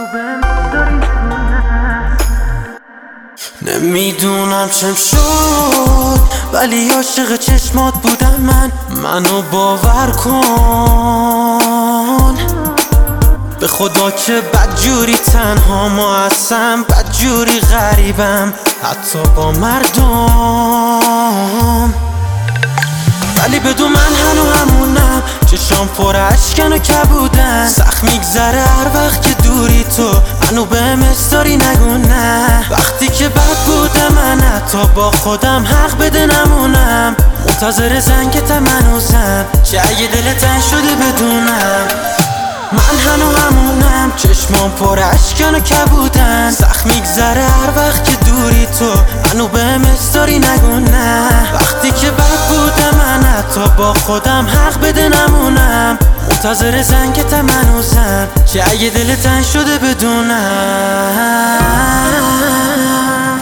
نمیدونم چم شد ولی عاشق چشمات بودم منو باور کن به خدا که بدجوری تنها ما هستم، بدجوری غریبم حتی با مردم. ولی بدون من هنو همونم، چشام پر اشکن و کبودن. سخت میگذره هر وقت که دوری تو هنو بهم استاری نگو نه. وقتی که بد بودم من حتی با خودم حق بده نمونم. منتظر زنگتم هنوزم چه اگه دل تنگ شده بدونم. من هنو همونم، چشمام پر اشکن و کبودن. سخت میگذره هر وقت که دوری تو هنو بهم استاری نگو نه. وقتی که بد بودم من حتی با خودم حق بده نمونم. منتظر زنگتم هنوزم چه اگه دل تنگ شده بدونم.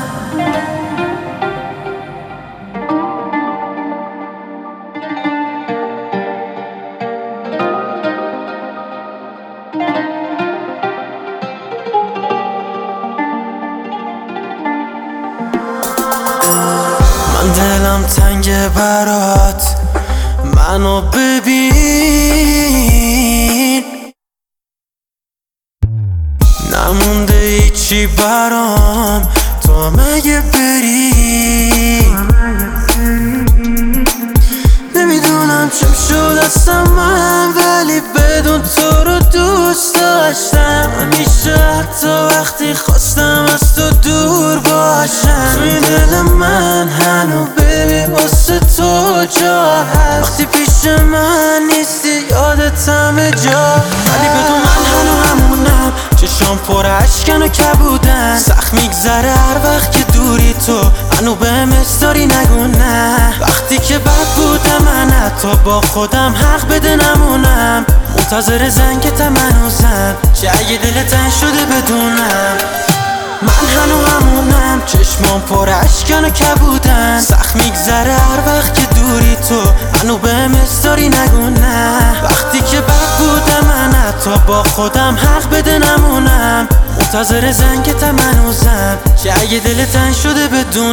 من دلم تنگه برات، منو ببین. نمونده هیچی برام تو مگه بری. نمیدونم چم شد هستم من، ولی بدون تو رو دوست داشتم. همیشه حتی وقتی خواستم از تو دور باشم. توی دل من هنو ببین واسه تو جا هست. وقتی پیش من نیستی یادت همه جا. ولی بدون من هنو همونم، چشام پر اشکن و کبودن. سخت میگذره هر وقت که دوری تو هنو بهم استاری نگو نه. وقتی که بد بودم من حتی با خودم حق بده نمونم. منتظر زنگتم هنوزم چه اگه دل تنگ شده بدونم. من هنو همونم، چشمام پر اشکن و کبودن. سخت میگذره هر وقت که دوری تو هنو بهم استاری نگو نه. وقتی که بد بودم من حتی با خودم حق بده نمونم. منتظر زنگتم هنوزم چه اگه دل تنگ شده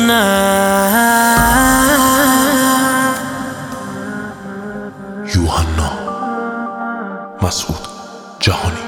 بدونم. یوحنا مسعود جهانی.